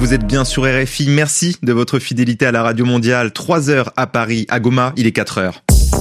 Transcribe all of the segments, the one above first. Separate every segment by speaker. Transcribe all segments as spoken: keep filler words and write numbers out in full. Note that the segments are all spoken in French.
Speaker 1: vous êtes bien sur R F I. Merci de votre fidélité à la radio mondiale. trois heures à Paris, à Goma, il est quatre heures.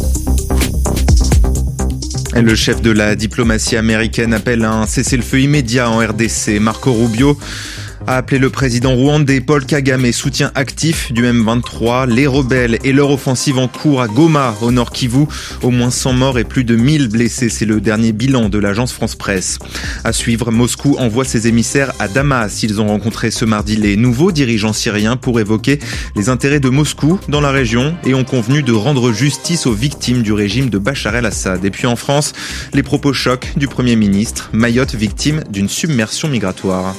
Speaker 1: Le chef de la diplomatie américaine appelle à un cessez-le-feu immédiat en R D C. Marco Rubio a appelé le président rwandais Paul Kagame, soutien actif du M vingt-trois. Les rebelles et leur offensive en cours à Goma, au Nord Kivu. Au moins cent morts et plus de mille blessés. C'est le dernier bilan de l'agence France-Presse. À suivre, Moscou envoie ses émissaires à Damas. Ils ont rencontré ce mardi les nouveaux dirigeants syriens pour évoquer les intérêts de Moscou dans la région et ont convenu de rendre justice aux victimes du régime de Bachar el-Assad. Et puis en France, les propos chocs du Premier ministre. Mayotte victime d'une submersion migratoire.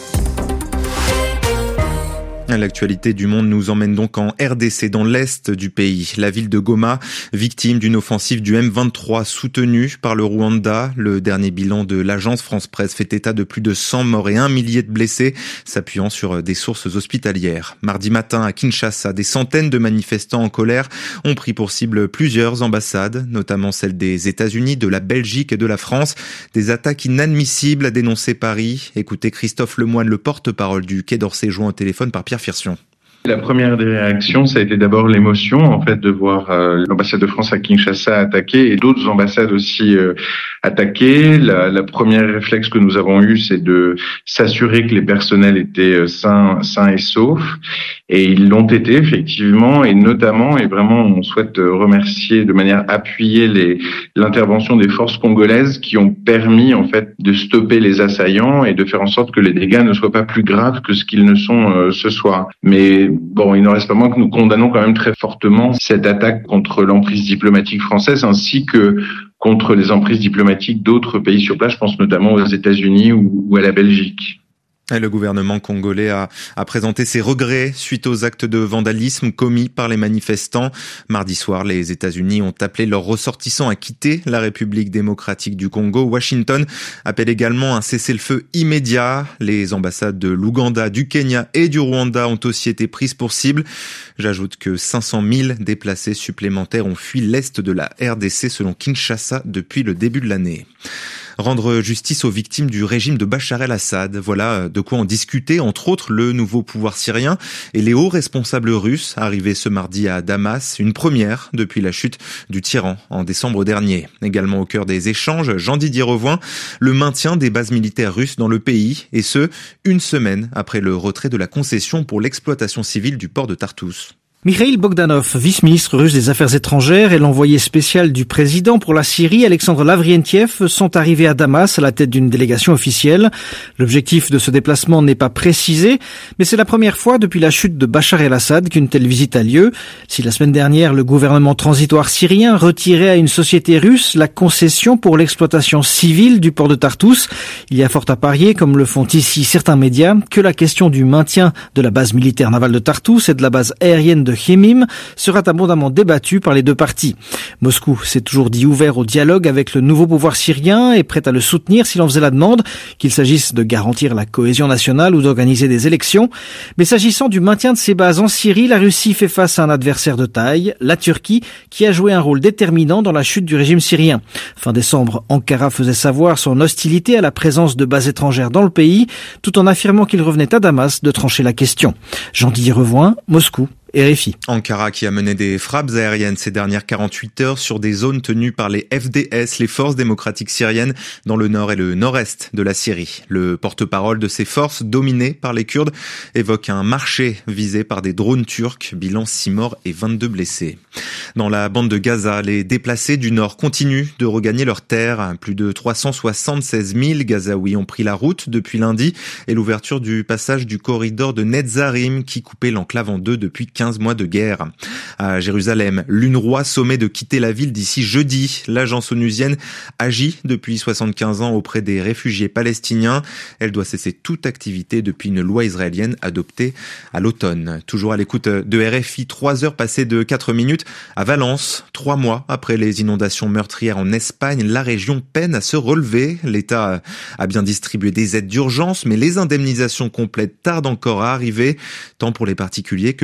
Speaker 1: L'actualité du monde nous emmène donc en R D C, dans l'est du pays. La ville de Goma, victime d'une offensive du M vingt-trois soutenue par le Rwanda. Le dernier bilan de l'agence France-Presse fait état de plus de cent morts et un millier de blessés, s'appuyant sur des sources hospitalières. Mardi matin, à Kinshasa, des centaines de manifestants en colère ont pris pour cible plusieurs ambassades, notamment celle des États-Unis, de la Belgique et de la France. Des attaques inadmissibles, a dénoncé Paris. Écoutez Christophe Lemoine, le porte-parole du Quai d'Orsay, joint au téléphone par Pierre Firsion.
Speaker 2: La première des réactions, ça a été d'abord l'émotion, en fait, de voir euh, l'ambassade de France à Kinshasa attaquée et d'autres ambassades aussi euh, attaquées. La, la première réflexe que nous avons eu, c'est de s'assurer que les personnels étaient sains, sains et saufs. Et ils l'ont été, effectivement, et notamment, et vraiment, on souhaite remercier de manière appuyée les, l'intervention des forces congolaises qui ont permis, en fait, de stopper les assaillants et de faire en sorte que les dégâts ne soient pas plus graves que ce qu'ils ne sont euh, ce soir. Mais bon, il n'en reste pas moins que nous condamnons quand même très fortement cette attaque contre l'emprise diplomatique française ainsi que contre les emprises diplomatiques d'autres pays sur place, je pense notamment aux États-Unis ou, ou à la Belgique.
Speaker 1: Et le gouvernement congolais a, a présenté ses regrets suite aux actes de vandalisme commis par les manifestants. Mardi soir, les États-Unis ont appelé leurs ressortissants à quitter la République démocratique du Congo. Washington appelle également un cessez-le-feu immédiat. Les ambassades de l'Ouganda, du Kenya et du Rwanda ont aussi été prises pour cible. J'ajoute que cinq cent mille déplacés supplémentaires ont fui l'est de la R D C selon Kinshasa depuis le début de l'année. Rendre justice aux victimes du régime de Bachar el-Assad. Voilà de quoi en discuter, entre autres, le nouveau pouvoir syrien et les hauts responsables russes arrivés ce mardi à Damas. Une première depuis la chute du tyran en décembre dernier. Également au cœur des échanges, Jean-Didier Revoin, le maintien des bases militaires russes dans le pays, et ce, une semaine après le retrait de la concession pour l'exploitation civile du port de Tartous.
Speaker 3: Mikhail Bogdanov, vice-ministre russe des Affaires étrangères, et l'envoyé spécial du président pour la Syrie, Alexandre Lavrientiev, sont arrivés à Damas à la tête d'une délégation officielle. L'objectif de ce déplacement n'est pas précisé, mais c'est la première fois depuis la chute de Bachar el-Assad qu'une telle visite a lieu. Si la semaine dernière, le gouvernement transitoire syrien retirait à une société russe la concession pour l'exploitation civile du port de Tartous, il y a fort à parier, comme le font ici certains médias, que la question du maintien de la base militaire navale de Tartous et de la base aérienne de Khemim sera abondamment débattu par les deux parties. Moscou s'est toujours dit ouvert au dialogue avec le nouveau pouvoir syrien et prêt à le soutenir s'il en faisait la demande, qu'il s'agisse de garantir la cohésion nationale ou d'organiser des élections. Mais s'agissant du maintien de ses bases en Syrie, la Russie fait face à un adversaire de taille, la Turquie, qui a joué un rôle déterminant dans la chute du régime syrien. Fin décembre, Ankara faisait savoir son hostilité à la présence de bases étrangères dans le pays, tout en affirmant qu'il revenait à Damas de trancher la question. Jean-Didier Revoin, Moscou. R F I.
Speaker 1: Ankara qui a mené des frappes aériennes ces dernières quarante-huit heures sur des zones tenues par les F D S, les forces démocratiques syriennes, dans le nord et le nord-est de la Syrie. Le porte-parole de ces forces, dominées par les Kurdes, évoque un marché visé par des drones turcs, bilan six morts et vingt-deux blessés. Dans la bande de Gaza, les déplacés du nord continuent de regagner leurs terres. Plus de trois cent soixante-seize mille Gazaouis ont pris la route depuis lundi et l'ouverture du passage du corridor de Netzarim qui coupait l'enclave en deux depuis quinze mois de guerre. À Jérusalem, l'UNRWA sommet de quitter la ville d'ici jeudi. L'agence onusienne agit depuis soixante-quinze ans auprès des réfugiés palestiniens. Elle doit cesser toute activité depuis une loi israélienne adoptée à l'automne. Toujours à l'écoute de R F I, trois heures passées de quatre minutes. À Valence, trois mois après les inondations meurtrières en Espagne, la région peine à se relever. L'État a bien distribué des aides d'urgence, mais les indemnisations complètes tardent encore à arriver, tant pour les particuliers que pour les pouvoirs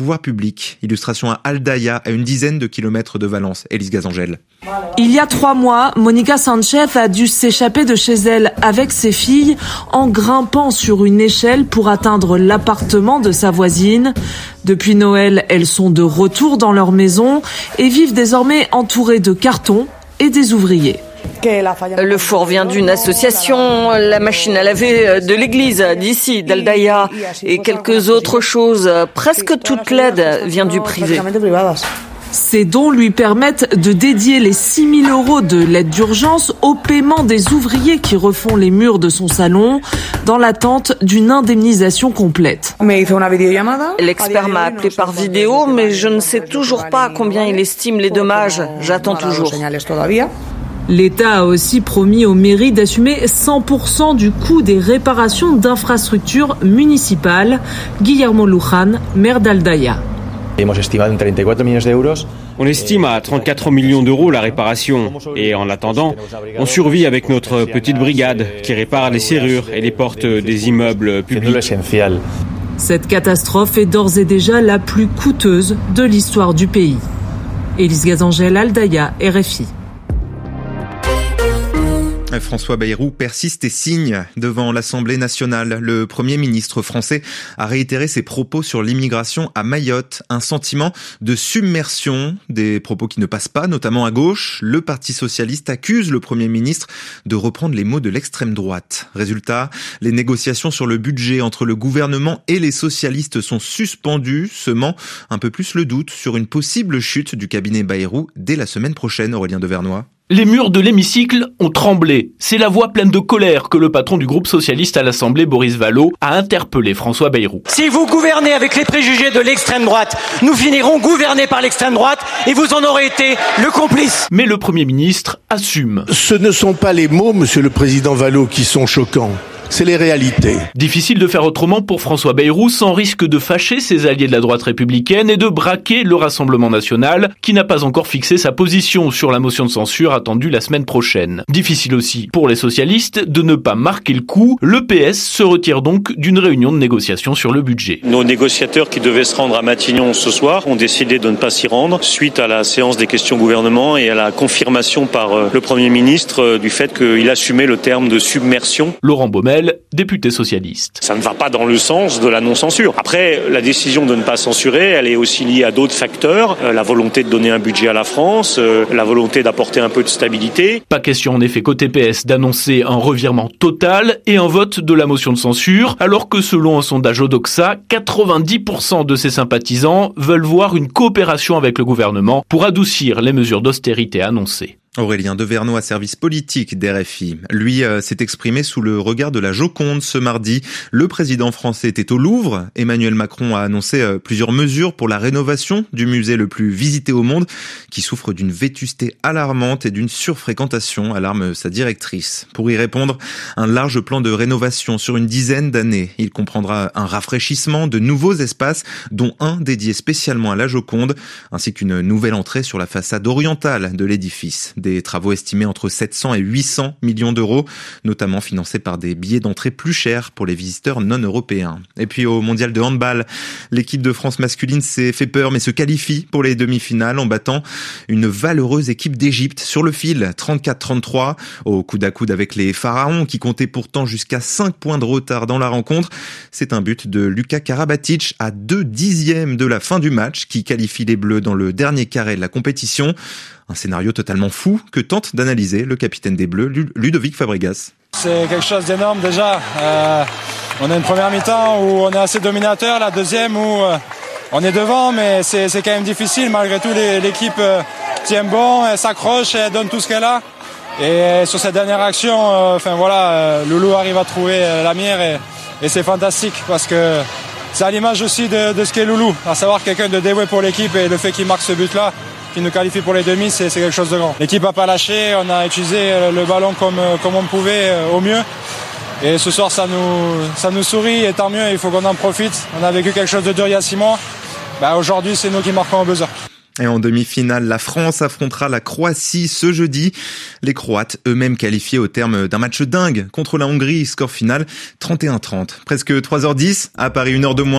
Speaker 1: pouvoirs publics. Illustration à Aldaia, à une dizaine de kilomètres de Valence. Élise Gazangel.
Speaker 4: Il y a trois mois, Monica Sanchez a dû s'échapper de chez elle avec ses filles en grimpant sur une échelle pour atteindre l'appartement de sa voisine. Depuis Noël, elles sont de retour dans leur maison et vivent désormais entourées de cartons et des ouvriers.
Speaker 5: Le four vient d'une association, la machine à laver de l'église d'ici, d'Aldaia, et quelques autres choses. Presque toute l'aide vient du privé.
Speaker 4: Ces dons lui permettent de dédier les six mille euros de l'aide d'urgence au paiement des ouvriers qui refont les murs de son salon dans l'attente d'une indemnisation complète.
Speaker 5: L'expert m'a appelé par vidéo, mais je ne sais toujours pas combien il estime les dommages. J'attends toujours.
Speaker 4: L'État a aussi promis aux mairies d'assumer cent pour cent du coût des réparations d'infrastructures municipales. Guillermo Luján, maire d'Aldaia.
Speaker 6: On estime à trente-quatre millions d'euros la réparation. Et en attendant, on survit avec notre petite brigade qui répare les serrures et les portes des immeubles publics.
Speaker 4: Cette catastrophe est d'ores et déjà la plus coûteuse de l'histoire du pays. Élise Gazangel, Aldaia, R F I.
Speaker 1: François Bayrou persiste et signe devant l'Assemblée nationale. Le Premier ministre français a réitéré ses propos sur l'immigration à Mayotte. Un sentiment de submersion, des propos qui ne passent pas, notamment à gauche. Le Parti socialiste accuse le Premier ministre de reprendre les mots de l'extrême droite. Résultat, les négociations sur le budget entre le gouvernement et les socialistes sont suspendues, semant un peu plus le doute sur une possible chute du cabinet Bayrou dès la semaine prochaine. Aurélien Devernois.
Speaker 7: Les murs de l'hémicycle ont tremblé. C'est la voix pleine de colère que le patron du groupe socialiste à l'Assemblée, Boris Vallaud, a interpellé François Bayrou.
Speaker 8: Si vous gouvernez avec les préjugés de l'extrême droite, nous finirons gouvernés par l'extrême droite et vous en aurez été le complice.
Speaker 7: Mais le Premier ministre assume.
Speaker 9: Ce ne sont pas les mots, monsieur le président Vallaud, qui sont choquants. C'est les réalités.
Speaker 7: Difficile de faire autrement pour François Bayrou sans risque de fâcher ses alliés de la droite républicaine et de braquer le Rassemblement national qui n'a pas encore fixé sa position sur la motion de censure attendue la semaine prochaine. Difficile aussi pour les socialistes de ne pas marquer le coup. Le P S se retire donc d'une réunion de négociation sur le budget.
Speaker 10: Nos négociateurs qui devaient se rendre à Matignon ce soir ont décidé de ne pas s'y rendre suite à la séance des questions gouvernement et à la confirmation par le Premier ministre du fait qu'il assumait le terme de submersion.
Speaker 7: Laurent Baumel, député socialiste.
Speaker 10: Ça ne va pas dans le sens de la non-censure. Après, la décision de ne pas censurer, elle est aussi liée à d'autres facteurs. Euh, la volonté de donner un budget à la France, euh, la volonté d'apporter un peu de stabilité.
Speaker 7: Pas question en effet côté P S d'annoncer un revirement total et un vote de la motion de censure, alors que selon un sondage Odoxa, quatre-vingt-dix pour cent de ses sympathisants veulent voir une coopération avec le gouvernement pour adoucir les mesures d'austérité annoncées.
Speaker 1: Aurélien Devernois, service politique d'R F I. Lui euh, s'est exprimé sous le regard de la Joconde ce mardi. Le président français était au Louvre. Emmanuel Macron a annoncé euh, plusieurs mesures pour la rénovation du musée le plus visité au monde, qui souffre d'une vétusté alarmante et d'une surfréquentation, alarme sa directrice. Pour y répondre, un large plan de rénovation sur une dizaine d'années. Il comprendra un rafraîchissement, de nouveaux espaces, dont un dédié spécialement à la Joconde, ainsi qu'une nouvelle entrée sur la façade orientale de l'édifice. Des travaux estimés entre sept cents et huit cents millions d'euros, notamment financés par des billets d'entrée plus chers pour les visiteurs non européens. Et puis au mondial de handball, l'équipe de France masculine s'est fait peur mais se qualifie pour les demi-finales en battant une valeureuse équipe d'Égypte sur le fil, trente-quatre trente-trois, au coude à coude avec les Pharaons qui comptaient pourtant jusqu'à cinq points de retard dans la rencontre. C'est un but de Luka Karabatic à deux dixièmes de la fin du match qui qualifie les Bleus dans le dernier carré de la compétition. Un scénario totalement fou que tente d'analyser le capitaine des Bleus, Ludovic Fabregas.
Speaker 11: C'est quelque chose d'énorme déjà. Euh, on a une première mi-temps où on est assez dominateur, la deuxième où euh, on est devant, mais c'est, c'est quand même difficile. Malgré tout, les, l'équipe euh, tient bon, elle s'accroche, elle donne tout ce qu'elle a. Et sur cette dernière action, euh, enfin voilà, euh, Loulou arrive à trouver euh, la mire et, et c'est fantastique parce que c'est à l'image aussi de, de ce qu'est Loulou, à savoir quelqu'un de dévoué pour l'équipe et le fait qu'il marque ce but-là, qui nous qualifie pour les demi, c'est, c'est quelque chose de grand. L'équipe n'a pas lâché, on a utilisé le ballon comme, comme on pouvait au mieux. Et ce soir, ça nous, ça nous sourit et tant mieux, il faut qu'on en profite. On a vécu quelque chose de dur il y a six mois. Bah, aujourd'hui, c'est nous qui marquons au buzzer.
Speaker 1: Et en demi-finale, la France affrontera la Croatie ce jeudi. Les Croates, eux-mêmes qualifiés au terme d'un match dingue contre la Hongrie, score final trente et un trente. Presque trois heures dix, à Paris, une heure de moins.